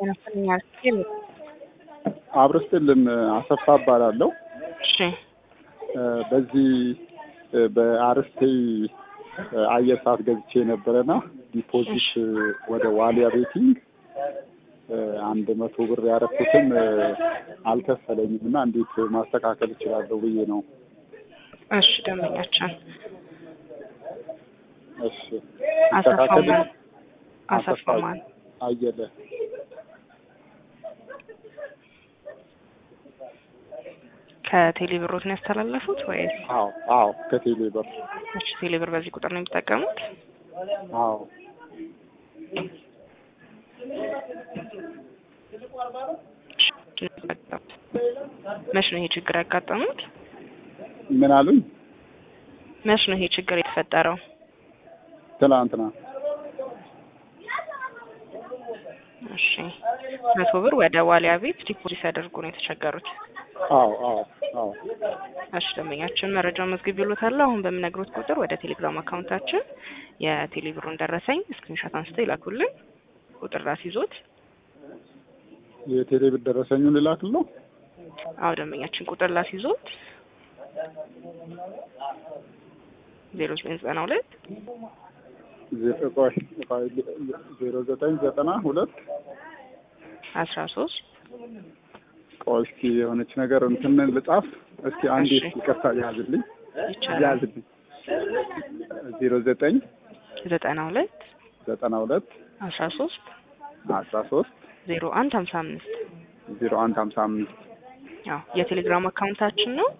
ያፈኛል ሲል አብረስልን አሰፋ እባላለሁ። እሺ በዚህ በአርስቴ አየር ሰዓት ገዝቼ ነበረና ዲፖዚት ወደ ዋሊያ ቤቲንግ 100 ብር ያረኩትን አልከፈለኝም እና እንዴት ማስተካከል እችላለሁ ብዬ ነው። እሺ ደምኛችን እሺ አስተካከል አሰፋማን አየለ ከቴሌ ብሮት ነው ያስተላለፉት ወይስ? አዎ ከቴሌ ብር። እሺ ቴሌ ብር በዚህ ቁጥር ነው የሚጠቀሙት? አዎ መች ነው ይሄ ችግር ያጋጠሙት? ምን አሉኝ? መች ነው ይሄ ችግር የተፈጠረው? ትናንትና። እሺ 100 ብር ወደ ዋሊያ ቤት ዲፖዚት ያደርጉ ነው የተቸገሩት? አዎ እሺ ደንበኛችን መረጃውን መዝግቢሎታል። አሁን በምነግሮት ቁጥር ወደ ቴሌግራም አካውንታችን የቴሌ ብሩን ደረሰኝ ስክሪንሾት አንስተው ይላኩልን። ቁጥር ራስይዞት የቴሌ ብር ደረሰኙን ልላክልህ? አዎ ደንበኛችን ቁጥር ላስይዞት 0992 0992 13 ቆይ እስኪ የሆነች ነገር እንትን ልጻፍ እስኪ አንዴ ይቅርታ ያዝልኝ ይቻላል። 09 92 13 0155 0155 ያው የቴሌግራም አካውንታችን ነው።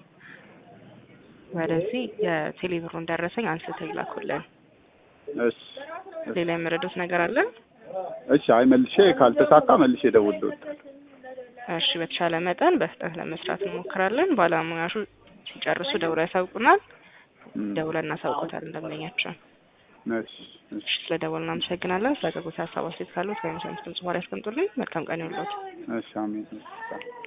ወደዚህ የቴሌ ብሩን ደረሰኝ አንስተው ይላኩልን። እሺ ሌላ የምረዱት ነገር አለ? እሺ አይ መልሼ ካልተሳካ መልሼ እደውልልዎት። እሺ በተቻለ መጠን በፍጥነት ለመስራት እንሞክራለን። ባለሙያዎቹ ሲጨርሱ ደውለው ያሳውቁናል። ደውለን እናሳውቆታለን እንደምኛቸው። እሺ ስለደወልን እናመሰግናለን። ስለገቡት ሀሳብ አስተያየት ካሉት ወይም ሰምተን ጽፏል ያስቀምጡልኝ። መልካም ቀን ይሁንልዎት። እሺ አሜን።